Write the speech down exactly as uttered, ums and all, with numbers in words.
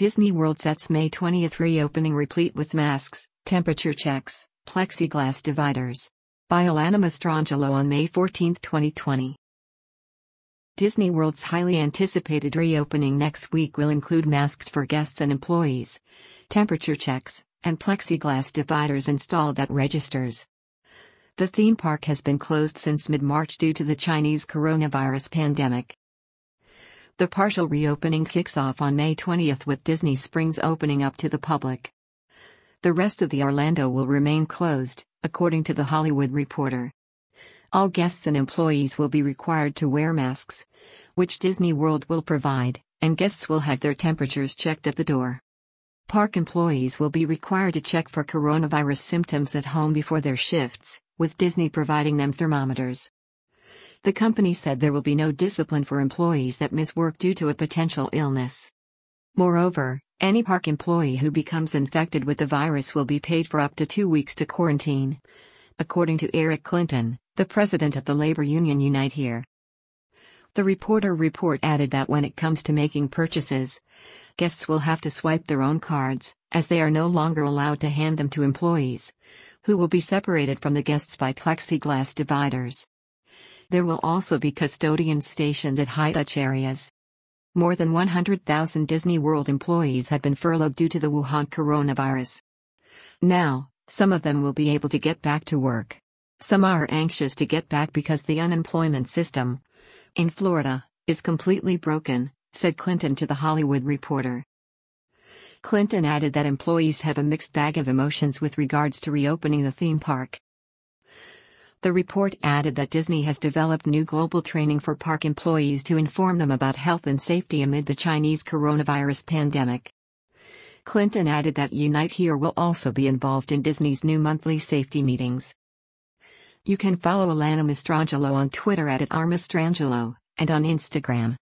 Disney World sets May twentieth reopening replete with masks, temperature checks, plexiglass dividers. By Alana Mastrangelo on May fourteenth, twenty twenty. Disney World's highly anticipated reopening next week will include masks for guests and employees, temperature checks, and plexiglass dividers installed at registers. The theme park has been closed since mid-March due to the Chinese coronavirus pandemic. The partial reopening kicks off on May twentieth with Disney Springs opening up to the public. The rest of the Orlando will remain closed, according to The Hollywood Reporter. All guests and employees will be required to wear masks, which Disney World will provide, and guests will have their temperatures checked at the door. Park employees will be required to check for coronavirus symptoms at home before their shifts, with Disney providing them thermometers. The company said there will be no discipline for employees that miss work due to a potential illness. Moreover, any park employee who becomes infected with the virus will be paid for up to two weeks to quarantine, according to Eric Clinton, the president of the labor union Unite Here. The Reporter report added that when it comes to making purchases, guests will have to swipe their own cards, as they are no longer allowed to hand them to employees, who will be separated from the guests by plexiglass dividers. There will also be custodians stationed at high-touch areas. More than one hundred thousand Disney World employees had been furloughed due to the Wuhan coronavirus. Now, some of them will be able to get back to work. Some are anxious to get back because the unemployment system in Florida is completely broken, said Clinton to The Hollywood Reporter. Clinton added that employees have a mixed bag of emotions with regards to reopening the theme park. The report added that Disney has developed new global training for park employees to inform them about health and safety amid the Chinese coronavirus pandemic. Clinton added that Unite Here will also be involved in Disney's new monthly safety meetings. You can follow Alana Mastrangelo on Twitter at, at r mastrangelo, and on Instagram.